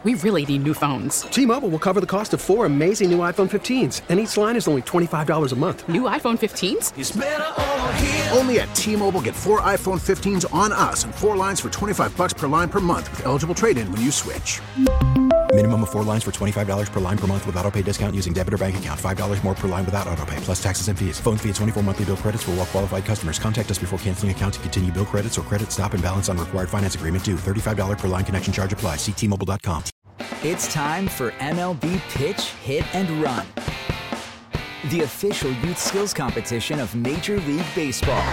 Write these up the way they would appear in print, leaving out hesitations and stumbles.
We really need new phones. T-Mobile will cover the cost of 4 amazing new iPhone 15s, and each line is only $25 a month. New iPhone 15s? It's better over here. Only at T-Mobile, get 4 iPhone 15s on us and 4 lines for $25 per line per month with eligible trade-in when you switch. Minimum of 4 lines for $25 per line per month with autopay discount using debit or bank account. $5 more per line without autopay, plus taxes and fees. Phone fee at 24 monthly bill credits for well-qualified customers. Contact us before canceling account to continue bill credits or credit stop and balance on required finance agreement due. $35 per line connection charge applies. See T-Mobile.com. It's time for MLB Pitch, Hit, and Run, the official youth skills competition of Major League Baseball.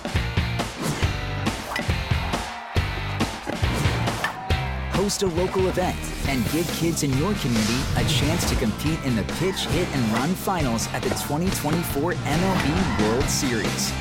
Host a local event and give kids in your community a chance to compete in the Pitch, Hit, and Run finals at the 2024 MLB World Series.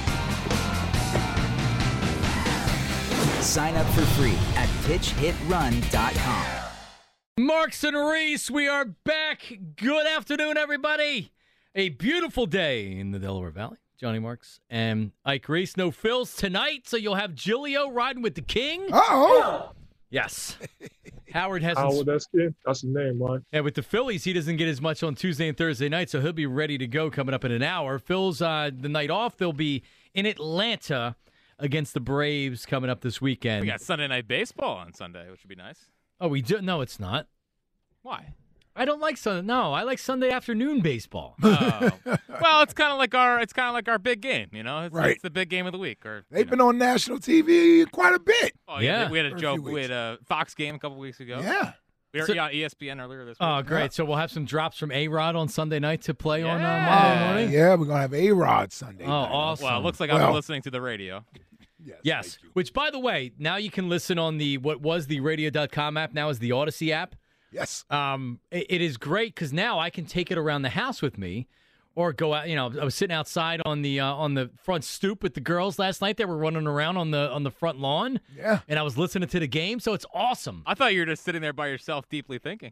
Sign up for free at pitchhitrun.com. Marks and Reese, we are back. Good afternoon, everybody. A beautiful day in the Delaware Valley. Johnny Marks and Ike Reese. No Phils tonight, so you'll have Giglio riding with the king. Uh-oh. Yes. Howard hasn't. Howard, that's his name, Mike. Yeah, with the Phillies, he doesn't get as much on Tuesday and Thursday night, so he'll be ready to go coming up in an hour. Phil's the night off. They'll be in Atlanta against the Braves coming up this weekend. We got Sunday Night Baseball on Sunday, which would be nice. Oh, we do? No, it's not. Why? I don't like Sunday. No, I like Sunday afternoon baseball. Oh. Well, it's kind of like our big game, you know. It's the big game of the week. Or they've been on national TV quite a bit. Oh yeah, we had a Fox game a couple weeks ago. Yeah, we were on ESPN earlier this week. Oh, great! Yeah. So we'll have some drops from A-Rod on Sunday night to play on Monday morning. Yeah, we're gonna have A-Rod Sunday. Oh, awesome! Well, it looks like I'm listening to the radio. Yes. Which, by the way, now you can listen on what was the radio.com app, now is the Odyssey app. Yes. It is great because now I can take it around the house with me or go out. You know, I was sitting outside on the front stoop with the girls last night. They were running around on the front lawn. Yeah. And I was listening to the game, so it's awesome. I thought you were just sitting there by yourself deeply thinking.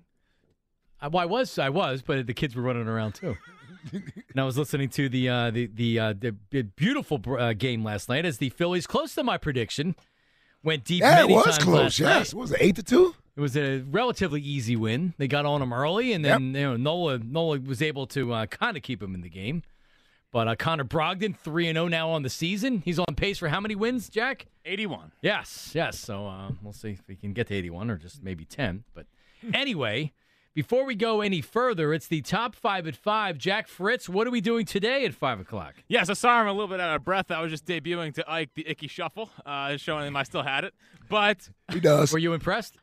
I was, but the kids were running around too. And I was listening to the beautiful game last night as the Phillies, close to my prediction, went deep. Yeah, many it was times close. Yes, was it 8-2? It was a relatively easy win. They got on them early, and then Nola was able to kind of keep him in the game. But Connor Brogdon, 3-0 now on the season. He's on pace for how many wins, Jack? 81. Yes. So we'll see if we can get to 81 or just maybe 10. But anyway, before we go any further, it's the top 5 at 5. Jack Fritz, what are we doing today at 5 o'clock? Yes, I saw him a little bit out of breath. I was just debuting to Ike the Icky Shuffle, showing him I still had it. But he does. Were you impressed?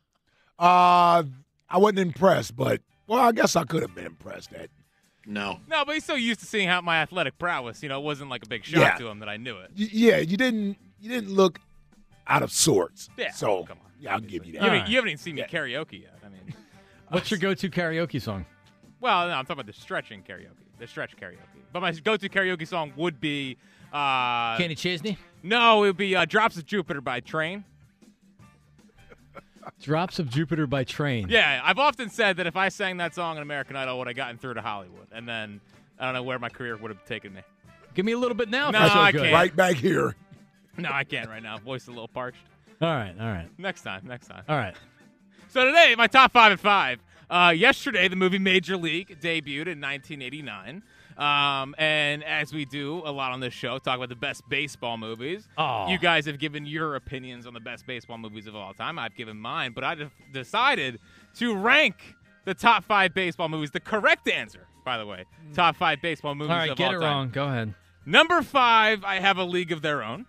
I wasn't impressed, but I guess I could have been impressed at. No, but he's so used to seeing how my athletic prowess. You know, it wasn't like a big shock to him that I knew it. You didn't look out of sorts. Yeah, so come on. Yeah, I'll give you that. You haven't even seen me karaoke yet. I mean, what's your go-to karaoke song? Well, no, I'm talking about the stretch karaoke. But my go-to karaoke song would be Kenny Chesney. No, it would be "Drops of Jupiter" by Train. Drops of Jupiter by Train. Yeah, I've often said that if I sang that song in American Idol, I would have gotten through to Hollywood. And then I don't know where my career would have taken me. Give me a little bit now. No, I can't. Right back here. No, I can't right now. Voice a little parched. All right. Next time. All right. So today, my top 5 at 5. Yesterday, the movie Major League debuted in 1989. And as we do a lot on this show, talk about the best baseball movies. Oh. You guys have given your opinions on the best baseball movies of all time. I've given mine, but I just decided to rank the top 5 baseball movies. The correct answer, by the way, top 5 baseball movies of all time. All right, get it wrong. Go ahead. Number 5, I have A League of Their Own.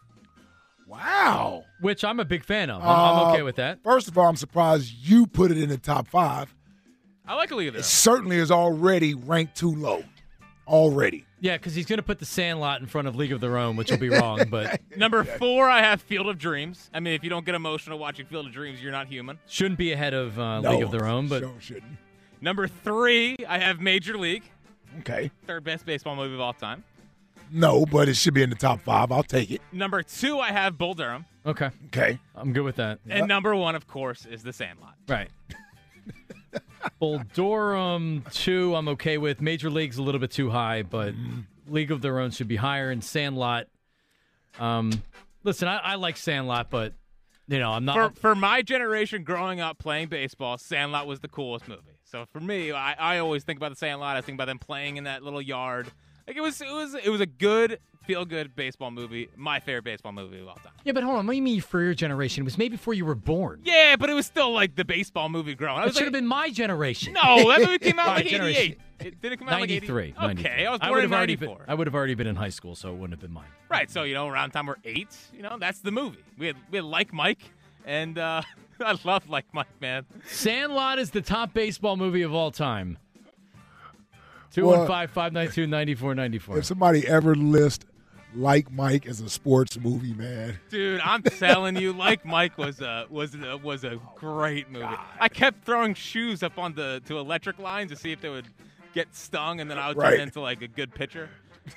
Wow. Which I'm a big fan of. I'm okay with that. First of all, I'm surprised you put it in the top 5. I like A League of Their Own. It certainly is already ranked too low. Already. Yeah, because he's going to put the Sandlot in front of League of Their Own, which will be wrong. But Number 4, I have Field of Dreams. I mean, if you don't get emotional watching Field of Dreams, you're not human. Shouldn't be ahead of League of Their Own, but shouldn't. Number 3, I have Major League. Okay. Third best baseball movie of all time. No, but it should be in the top 5. I'll take it. Number 2, I have Bull Durham. Okay. I'm good with that. And number 1, of course, is The Sandlot. Right. Bull Durham 2, I'm okay with. Major League's a little bit too high, but League of Their Own should be higher. And Sandlot, listen, I like Sandlot, but I'm not. For my generation growing up playing baseball, Sandlot was the coolest movie. So for me, I always think about the Sandlot. I think about them playing in that little yard. Like it was a good, feel-good baseball movie. My favorite baseball movie of all time. Yeah, but hold on. What do you mean for your generation? It was maybe before you were born. Yeah, but it was still like the baseball movie growing up. It should have been my generation. No, that movie came out in like generation. 88. Did it come out in like 93. 93? Okay, I was born in 94. I would have already been in high school, so it wouldn't have been mine. Right, so, around the time we're 8, that's the movie. We had Like Mike, and I love Like Mike, man. Sandlot is the top baseball movie of all time. Well, 215-592-9494. If somebody ever lists Like Mike as a sports movie, man. Dude, I'm telling you, Like Mike was a great movie. I kept throwing shoes up to electric lines to see if they would get stung, and then I would turn into like a good pitcher.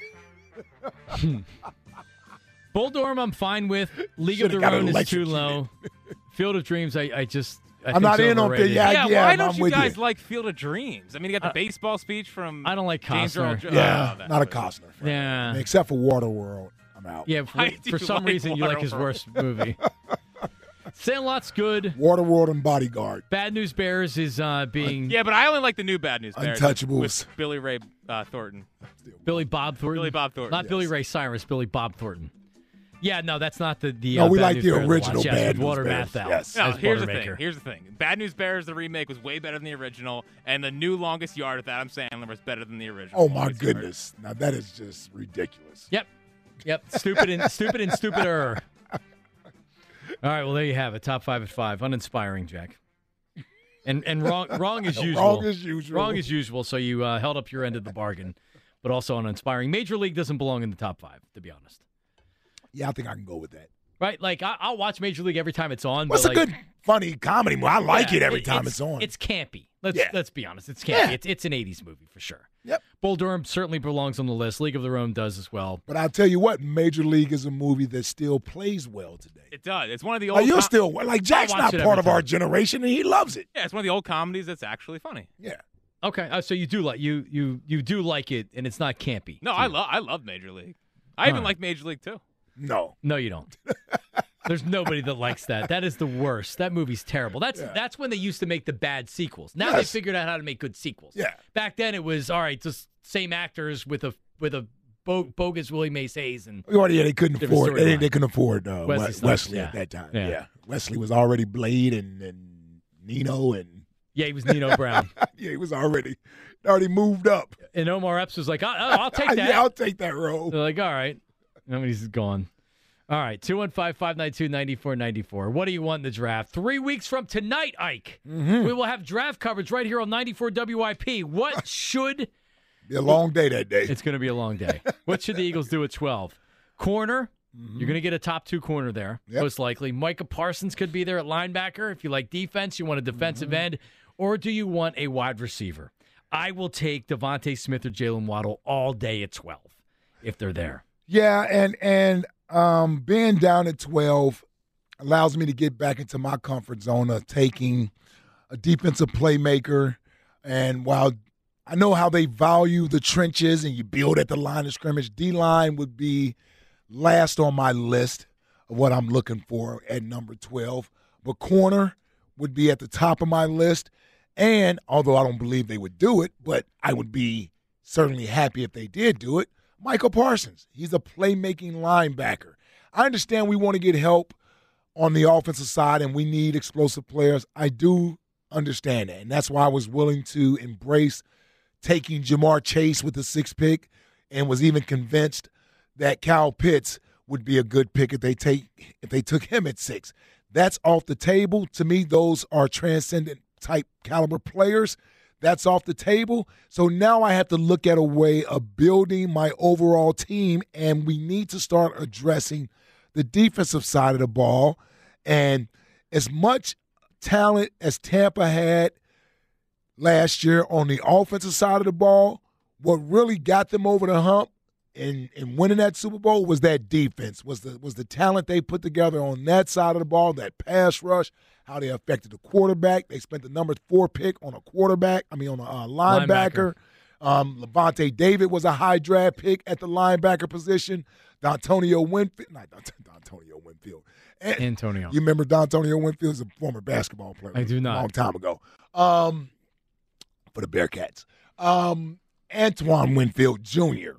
Bull Durham, I'm fine with. League Should've of Their got Own is too electrocuted. low. Field of Dreams, I I'm not in on overrated. the yeah. Why don't I'm you with guys you. like Field of Dreams? I mean, you got the baseball speech from I don't like James Earl Costner. Jones. Yeah, not a Costner fan. Yeah. Except for Waterworld, I'm out. Yeah, Why do for you some like reason you like his Waterworld? worst movie. Sandlot's good. Waterworld and Bodyguard. Bad News Bears is being Yeah, but I only like the new Bad News Bears Untouchables. with Billy Ray Thornton. Billy Bob Thornton. Billy Bob Thornton, Not yes. Billy Ray Cyrus, Billy Bob Thornton. Yeah, no, that's not the No, we Bad like News the Bears original watch. Yes, Bad with News Walter Bears. Matthau Yes. No, as here's the Buttermaker. thing. Here's the thing. Bad News Bears, the remake, was way better than the original, and the new Longest Yard with Adam Sandler was better than the original. Oh, my Longest Yard. goodness. Now, that is just ridiculous. Yep. Stupid and stupider. All right, well, there you have it. Top 5 at 5. Uninspiring, Jack. And wrong as usual. Wrong as usual. Wrong as usual, so you held up your end of the bargain, but also uninspiring. Major League doesn't belong in the top 5, to be honest. Yeah, I think I can go with that. Right? Like, I'll watch Major League every time it's on. What's but a good, funny comedy movie? I like yeah, it every time it's on. It's campy. Yeah. Let's be honest. It's campy. Yeah. It's an 80s movie for sure. Yep. Bull Durham certainly belongs on the list. League of Their Own does as well. But I'll tell you what, Major League is a movie that still plays well today. It does. It's one of the old. Like, you're still like Jack's watch not it part every of our time. generation, and he loves it. Yeah, it's one of the old comedies that's actually funny. Yeah. Okay, so you do like you do like it, and it's not campy. No, I love Major League. I even like Major League too. No. No, you don't. There's nobody that likes that. That is the worst. That movie's terrible. That's when they used to make the bad sequels. Now they figured out how to make good sequels. Yeah. Back then it was all right, just same actors with a bogus Willie Mays Hayes and They couldn't Different afford. They storyline. couldn't afford Wesley Snipes, Wesley yeah. at that time. Yeah. Yeah. Wesley was already Blade and Nino and yeah, he was Nino Brown. yeah, he was already moved up. And Omar Epps was like, I'll take that. Yeah, I'll take that role. They're like, all right. Nobody's gone. All right, 215-592-9494. What do you want in the draft? 3 weeks from tonight, Ike, we will have draft coverage right here on 94 WIP. What should... Be a long day that day. It's going to be a long day. What should the Eagles do at 12? Corner. You're going to get a top 2 corner there, most likely. Micah Parsons could be there at linebacker. If you like defense, you want a defensive end. Or do you want a wide receiver? I will take Devontae Smith or Jalen Waddle all day at 12 if they're there. Yeah, and being down at 12 allows me to get back into my comfort zone of taking a defensive playmaker. And while I know how they value the trenches and you build at the line of scrimmage, D-line would be last on my list of what I'm looking for at number 12. But corner would be at the top of my list. And although I don't believe they would do it, but I would be certainly happy if they did do it, Michael Parsons. He's a playmaking linebacker. I understand we want to get help on the offensive side and we need explosive players. I do understand that. And that's why I was willing to embrace taking Jamar Chase with the 6th pick and was even convinced that Kyle Pitts would be a good pick if they took him at 6. That's off the table. To me, those are transcendent type caliber players. That's off the table. So now I have to look at a way of building my overall team, and we need to start addressing the defensive side of the ball. And as much talent as Tampa had last year on the offensive side of the ball, what really got them over the hump in winning that Super Bowl was that defense, was the talent they put together on that side of the ball, that pass rush, how they affected the quarterback. They spent the number 4 pick on a linebacker. Levante David was a high draft pick at the linebacker position. D'Antonio Winfield. Not D'Antonio Winfield. Antonio. You remember D'Antonio Winfield? He's a former basketball player. I do not. A long time ago. For the Bearcats. Antoine Winfield Jr.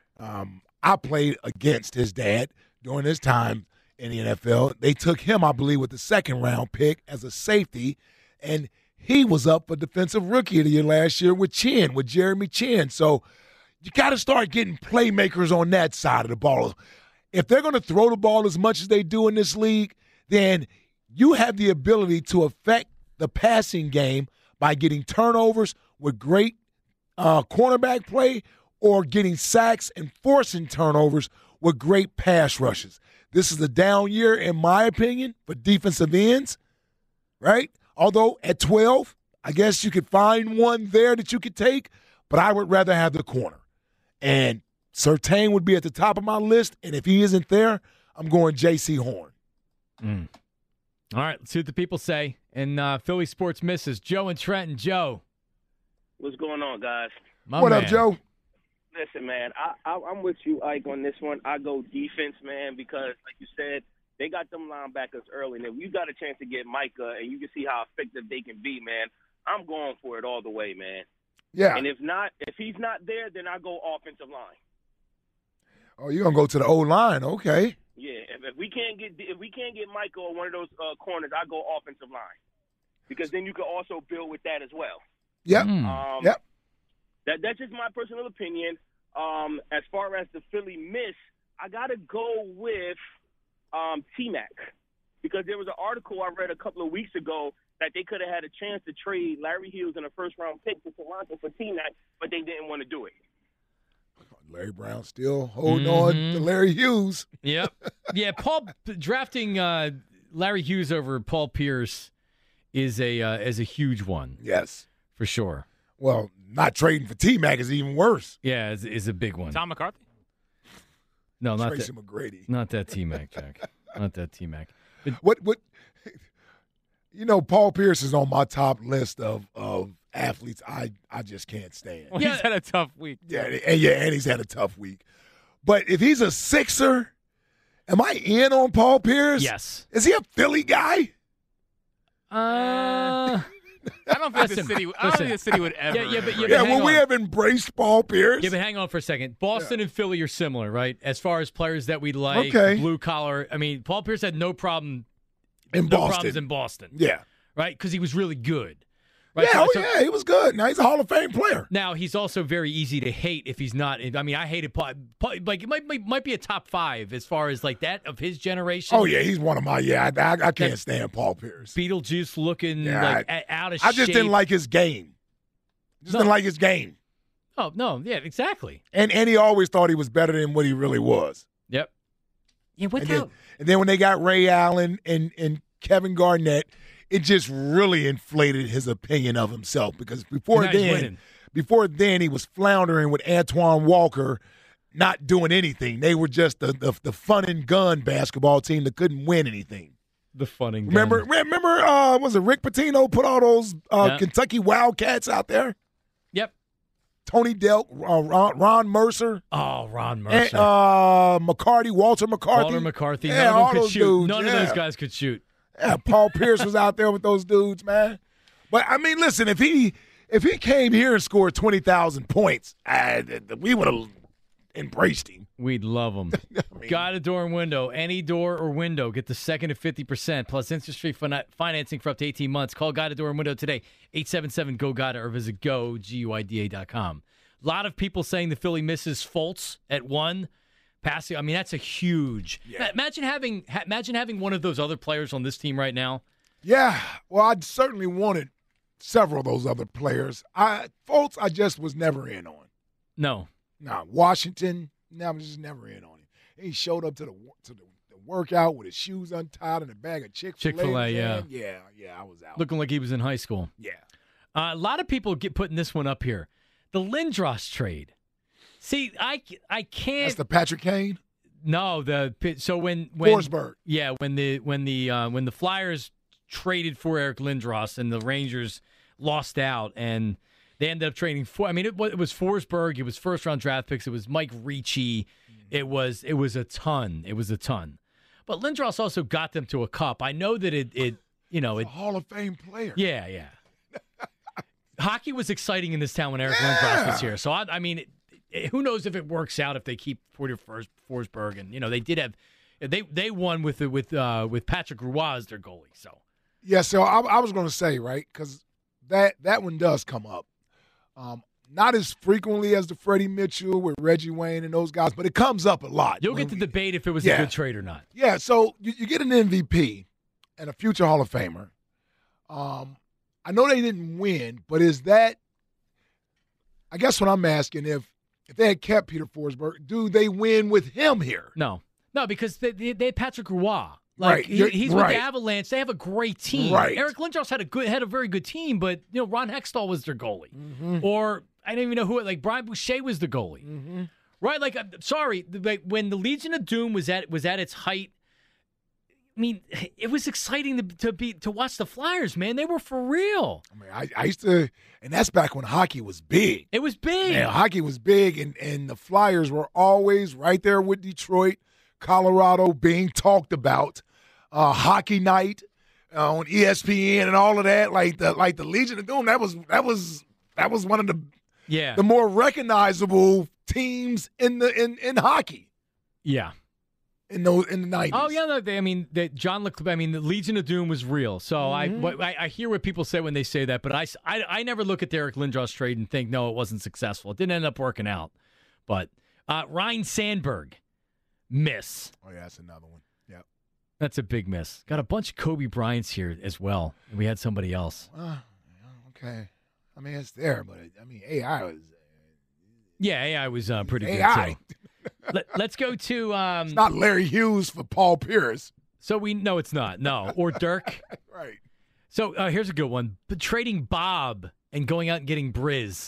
I played against his dad during his time in the NFL. They took him, I believe, with the second-round pick as a safety, and he was up for Defensive Rookie of the Year last year with Jeremy Chin. So you got to start getting playmakers on that side of the ball. If they're going to throw the ball as much as they do in this league, then you have the ability to affect the passing game by getting turnovers with great cornerback play or getting sacks and forcing turnovers with great pass rushes. This is a down year, in my opinion, for defensive ends, right? Although at 12, I guess you could find one there that you could take, but I would rather have the corner. And Surtain would be at the top of my list, and if he isn't there, I'm going J.C. Horn. All right, let's see what the people say. And Philly Sports Misses, Joe and Trenton. Joe. What's going on, guys? What up, Joe? Listen, man, I'm with you, Ike, on this one. I go defense, man, because, like you said, they got them linebackers early. And if you got a chance to get Micah and you can see how effective they can be, man, I'm going for it all the way, man. Yeah. And if he's not there, then I go offensive line. Oh, you're gonna go to the O-line, okay? Yeah. If we can't get Micah or one of those corners, I go offensive line, because then you can also build with that as well. Yep. Yep. That's just my personal opinion. As far as the Philly miss, I got to go with T-Mac, because there was an article I read a couple of weeks ago that they could have had a chance to trade Larry Hughes in a first-round pick to Toronto for T-Mac, but they didn't want to do it. Larry Brown still holding on to Larry Hughes. Yep. Yeah, drafting Larry Hughes over Paul Pierce is a huge one. Yes. For sure. Well, not trading for T-Mac is even worse. Yeah, is a big one. Tom McCarthy? No, not Tracy that. McGrady. Not that T-Mac, Jack. Not that T-Mac. What? You know, Paul Pierce is on my top list of athletes I just can't stand. Well, he's had a tough week. And he's had a tough week. But if he's a Sixer, am I in on Paul Pierce? Yes. Is he a Philly guy? I don't think the city would ever. We have embraced Paul Pierce. Yeah, but hang on for a second. Boston and Philly are similar, right? As far as players that we like, Okay. blue collar. I mean, Paul Pierce had no problem Problems in Boston. Yeah. Right? Because he was really good. Right? Yeah, he was good. Now he's a Hall of Fame player. Now he's also very easy to hate if he's not. I mean, I hated Paul. Like it might be a top 5 as far as like that of his generation. Oh yeah, he's one of my. Yeah, I can't stand Paul Pierce. Beetlejuice looking out of shape. I just didn't like his game. Didn't like his game. Oh no, yeah, exactly. And he always thought he was better than what he really was. Yep. Yeah, and then when they got Ray Allen and Kevin Garnett, it just really inflated his opinion of himself, because before then he was floundering with Antoine Walker, not doing anything. They were just the fun and gun basketball team that couldn't win anything. The fun and gun. Remember, was it Rick Pitino put all those Kentucky Wildcats out there? Yep. Tony Delk, Ron Mercer. Oh, Ron Mercer. And, Walter McCarthy. Yeah, none of them could shoot. Dudes. None of those guys could shoot. Yeah, Paul Pierce was out there with those dudes, man. But, I mean, listen, if he came here and scored 20,000 points, we would have embraced him. We'd love him. Got a door and window. Any door or window. Get the second at 50% plus interest-free financing for up to 18 months. Call Guida Door and Window today, 877-GO-GUIDA, or visit GUIDA.com. A lot of people saying the Philly misses Fultz at 1. Passing, I mean, that's a huge. Yeah. Imagine having one of those other players on this team right now. Yeah, well, I certainly wanted several of those other players. Fultz, I just was never in on. No. Washington, I was just never in on him. He showed up to the workout with his shoes untied and a bag of Chick-fil-A. Yeah, I was out. Looking like he was in high school. Yeah. A lot of people putting this one up here. The Lindros trade. See, I can't. That's the Patrick Kane? No, when Forsberg. Yeah, when the Flyers traded for Eric Lindros and the Rangers lost out, and they ended up trading for. I mean, it was Forsberg. It was first round draft picks. It was Mike Ricci. It was a ton. It was a ton. But Lindros also got them to a cup. I know that it a Hall of Fame player. Yeah. Hockey was exciting in this town when Eric Lindros was here. So I mean, who knows if it works out if they keep Porter Forsberg, and they did have they won with Patrick Roy as their goalie. So yeah, so I was going to say, right, because that one does come up. Not as frequently as the Freddie Mitchell with Reggie Wayne and those guys, but it comes up a lot. You'll get the debate if it was a good trade or not. Yeah, so you get an MVP and a future Hall of Famer. I know they didn't win, but is that – I guess what I'm asking, if they had kept Peter Forsberg, do they win with him here? No, because they had Patrick Roy. Right. He's with the Avalanche. They have a great team. Right. Eric Lindros had a very good team, but Ron Hextall was their goalie. Mm-hmm. Or I don't even know who. Like Brian Boucher was the goalie. Mm-hmm. Right. Like when the Legion of Doom was at its height. I mean, it was exciting to watch the Flyers. Man, they were for real. I mean, I used to, and that's back when hockey was big. It was big. Man, hockey was big, and the Flyers were always right there with Detroit, Colorado, being talked about. Hockey night on ESPN and all of that, like the Legion of Doom. That was one of the more recognizable teams in hockey. Yeah. In the 90s. Oh yeah, the Legion of Doom was real. So I hear what people say when they say that, but I never look at the Eric Lindros trade and think no, it wasn't successful. It didn't end up working out. But Ryan Sandberg, miss. Oh yeah, that's another one. Yep. That's a big miss. Got a bunch of Kobe Bryants here as well. And we had somebody else. Okay. I mean, it's there, but AI was. AI was pretty AI. good too. Let's go to. It's not Larry Hughes for Paul Pierce. So no, it's not. No, or Dirk. Right. So here's a good one: trading Bob and going out and getting Briz.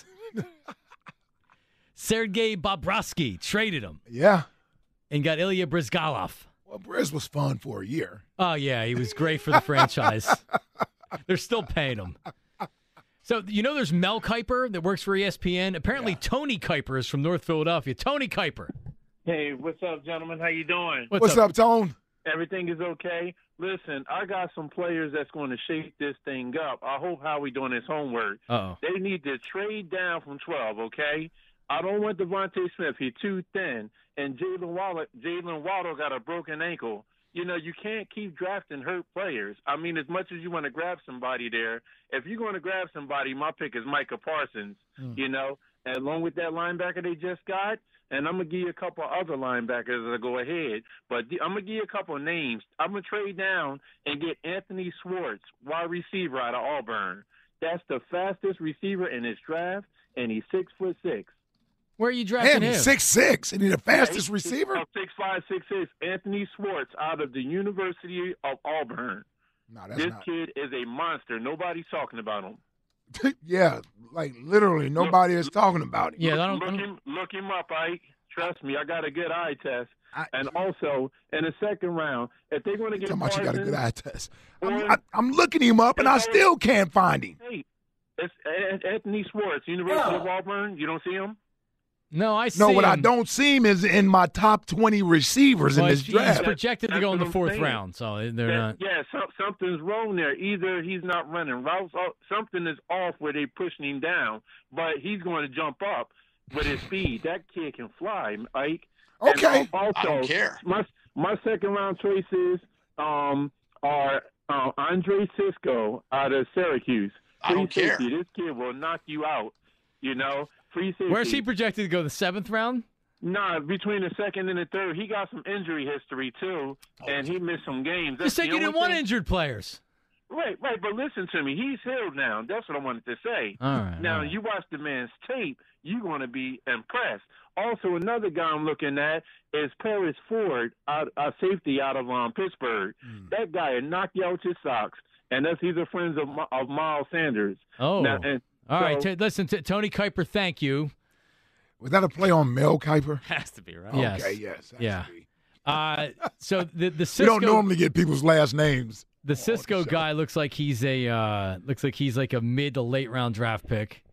Sergei Bobrovsky traded him. Yeah. And got Ilya Bryzgalov. Well, Briz was fun for a year. Oh yeah, he was great for the franchise. They're still paying him. So, there's Mel Kiper that works for ESPN. Apparently, Tony Kiper is from North Philadelphia. Tony Kiper. Hey, what's up, gentlemen? How you doing? What's up, Tone? Everything is okay? Listen, I got some players that's going to shake this thing up. I hope Howie doing his homework. Uh-oh. They need to trade down from 12, okay? I don't want Devontae Smith. He's too thin. And Jalen Waddle got a broken ankle. You can't keep drafting hurt players. I mean, as much as you want to grab somebody there, if you're going to grab somebody, my pick is Micah Parsons, and along with that linebacker they just got. And I'm going to give you a couple other linebackers that go ahead. But I'm going to give you a couple of names. I'm going to trade down and get Anthony Schwartz, wide receiver out of Auburn. That's the fastest receiver in this draft, and he's 6'6". Where are you drafting him? He's 6'6", and he's the fastest receiver? 6'5", 6'6". Anthony Schwartz out of the University of Auburn. This kid is a monster. Nobody's talking about him. Yeah, like literally nobody is talking about him. Yeah, look him up, Ike. Trust me, I got a good eye test. And also, in the second round, if they're going to get Parsons, you got a good eye test. I'm looking him up, and I still can't find him. Hey, it's Anthony Schwartz, University of Auburn. You don't see him? No, I see No, what him. I don't see him is in my top 20 receivers in this draft. He's projected to go in the fourth round, so they're not. Yeah, something's wrong there. Either he's not running routes, or something is off where they're pushing him down, but he's going to jump up with his speed. That kid can fly, Ike. Okay. And also, I don't care. My second round choices are Andre Cisco out of Syracuse. I don't care. This kid will knock you out, Free safety. Where's he projected to go? The seventh round? Nah, between the second and the third. He got some injury history, too, and he missed some games. You said you didn't want injured players. Right, but listen to me. He's healed now. That's what I wanted to say. All right. Now, you watch the man's tape, you're going to be impressed. Also, another guy I'm looking at is Paris Ford, a safety out of Pittsburgh. That guy will knock you out your socks, and he's a friend of Miles Sanders. Oh, now, all right. Listen, Tony Kiper, thank you. Was that a play on Mel Kiper? Has to be, right? Yes. Okay, yes. Yeah. So the Cisco, we don't normally get people's last names. The Cisco guy looks like he's like a mid to late round draft pick.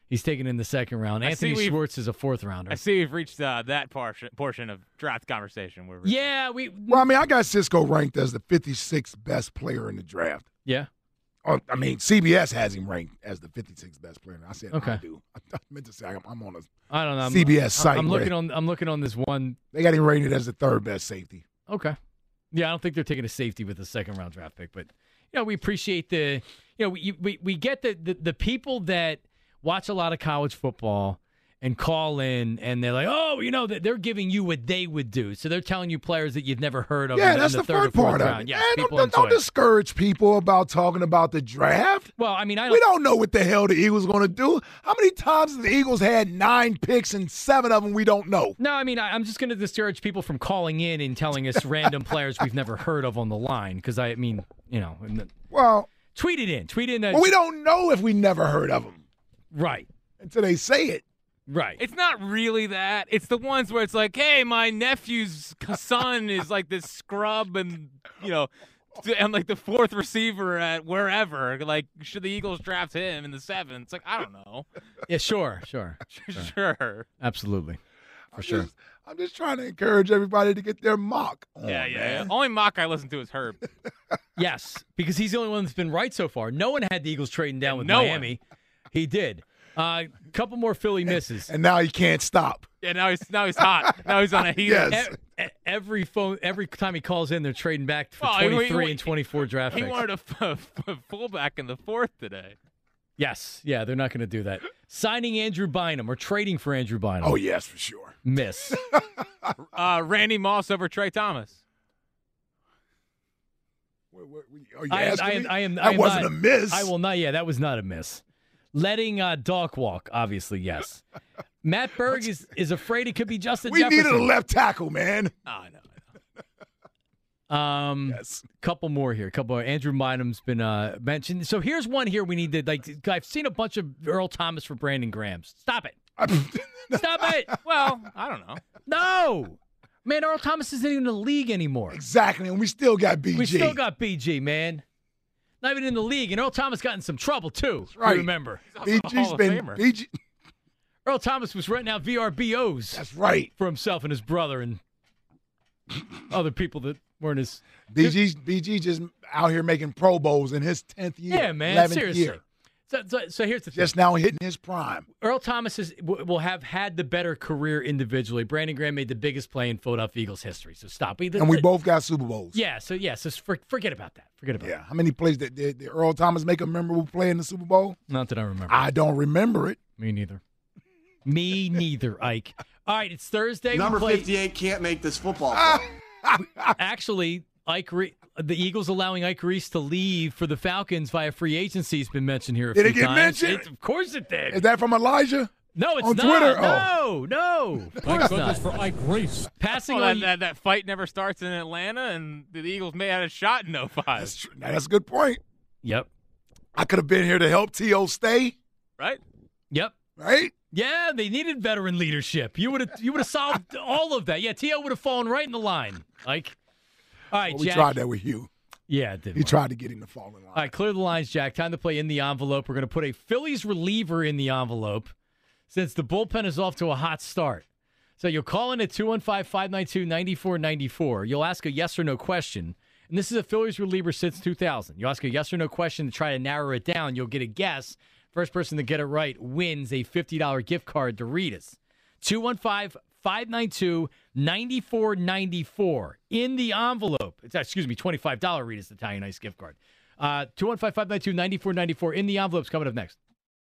He's taken in the second round. Anthony Schwartz is a fourth rounder. I see we've reached that portion of draft conversation. Well, I mean, I got Cisco ranked as the 56th best player in the draft. Yeah. I mean, CBS has him ranked as the 56th best player. I said, okay. I do. I meant to say I'm on I don't know. CBS site. I'm looking on this one. They got him rated as the third best safety. Okay. Yeah, I don't think they're taking a safety with the second round draft pick, but we appreciate we get the people that watch a lot of college football and call in, and they're like, that they're giving you what they would do. So they're telling you players that you've never heard of. Yeah, in that's the the third fun or fourth part of round. it. Yes, Don't discourage people about talking about the draft. Well, I mean, we don't know what the hell the Eagles are going to do. How many times have the Eagles had 9 picks and 7 of them we don't know? No, I mean, I'm just going to discourage people from calling in and telling us random players we've never heard of on the line because, well, tweet it in. Well, we don't know if we never heard of them. Right. Until they say it. Right. It's not really that. It's the ones where it's like, hey, my nephew's son is like this scrub and like the fourth receiver at wherever. Like, should the Eagles draft him in the 7th? It's like, I don't know. Yeah, sure. Sure. Absolutely. For sure. I'm just trying to encourage everybody to get their mock on, Yeah. Only mock I listen to is Herb. Yes, because he's the only one that's been right so far. No one had the Eagles trading down with no Miami. He did. Couple more Philly misses. And now he can't stop. Yeah, now he's hot. Now he's on a heater. Yes. Every time he calls in, they're trading back for 23 and 24 draft picks. He wanted a fullback in the 4th today. Yes. Yeah, they're not going to do that. Signing Andrew Bynum or trading for Andrew Bynum. Oh, yes, for sure. Miss. Randy Moss over Trey Thomas. That wasn't a miss. I will not. Yeah, that was not a miss. Letting Doc walk, obviously, yes. Matt Berg is afraid it could be Justin Jefferson. We needed a left tackle, man. I know. Yes. Couple more here. Andrew Bynum's been mentioned. So here's one here we need to, I've seen a bunch of Earl Thomas for Brandon Graham. Stop it. Stop it. Well, I don't know. No. Man, Earl Thomas isn't even in the league anymore. Exactly, and we still got BG. We still got BG, man. Not even in the league. And Earl Thomas got in some trouble, too. That's right. Remember. BG's been BG. Earl Thomas was renting out VRBOs. That's right. For himself and his brother and other people that weren't his. BG just out here making Pro Bowls in his 10th year. Yeah, man. 11th Seriously. year. So here's the thing. Just now hitting his prime. Earl Thomas will have had the better career individually. Brandon Graham made the biggest play in Philadelphia Eagles history. So stop. And we both got Super Bowls. Yeah. So forget about that. Yeah. How many plays did Earl Thomas make a memorable play in the Super Bowl? Not that I remember. I don't remember it. Me neither, Ike. All right, it's Thursday. Number 58 can't make this football play. Actually, the Eagles allowing Ike Reese to leave for the Falcons via free agency has been mentioned here a few times. Did it get mentioned? Of course it did. Is that from Elijah? No, it's on not. Twitter? No. Of course not. For Ike Reese. Passing on that fight never starts in Atlanta, and the Eagles may have a shot in 05. That's a good point. Yep. I could have been here to help T.O. stay. Right? Yep. Right? Yeah, they needed veteran leadership. You would have solved all of that. Yeah, T.O. would have fallen right in the line. Like, all right, well, we Jack. tried that with Hugh. Yeah, it did. He tried to get him to fall in line. All right, clear the lines, Jack. Time to play in the envelope. We're going to put a Phillies reliever in the envelope since the bullpen is off to a hot start. So you'll call in at 215-592-9494. You'll ask a yes or no question. And this is a Phillies reliever since 2000. You ask a yes or no question to try to narrow it down. You'll get a guess. First person to get it right wins a $50 gift card to Rita's. 215-592-9494 in the envelope. It's $25 Rita's Italian Ice gift card. 215-592-9494 in the envelope's coming up next.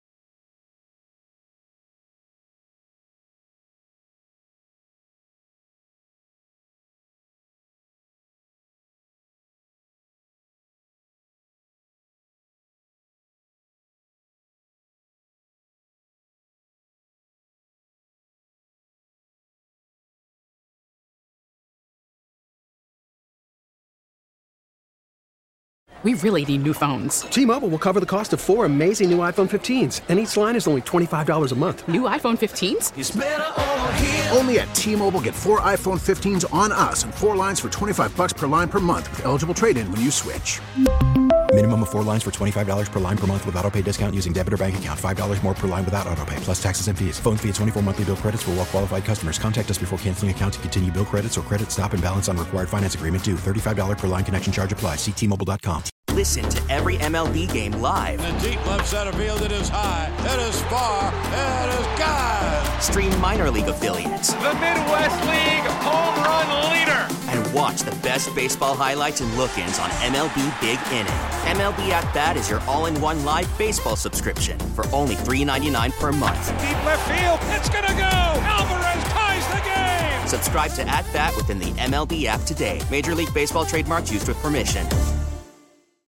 We really need new phones. T-Mobile will cover the cost of 4 amazing new iPhone 15s, and each line is only $25 a month. New iPhone 15s? It's better over here. Only at T-Mobile, get 4 iPhone 15s on us and 4 lines for $25 per line per month with eligible trade-in when you switch. Minimum of 4 lines for $25 per line per month with autopay discount using debit or bank account. $5 more per line without autopay, plus taxes and fees. Phone fee at 24 monthly bill credits for well-qualified customers. Contact us before canceling account to continue bill credits or credit stop and balance on required finance agreement due. $35 per line connection charge applies. See T-Mobile.com. Listen to every MLB game live. In the deep left center field, it is high, it is far, it is gone. Stream minor league affiliates. The Midwest League home run leader. And watch the best baseball highlights and look-ins on MLB Big Inning. MLB At Bat is your all-in-one live baseball subscription for only $3.99 per month. Deep left field, it's gonna go. Alvarez ties the game. Subscribe to At Bat within the MLB app today. Major League Baseball trademarks used with permission.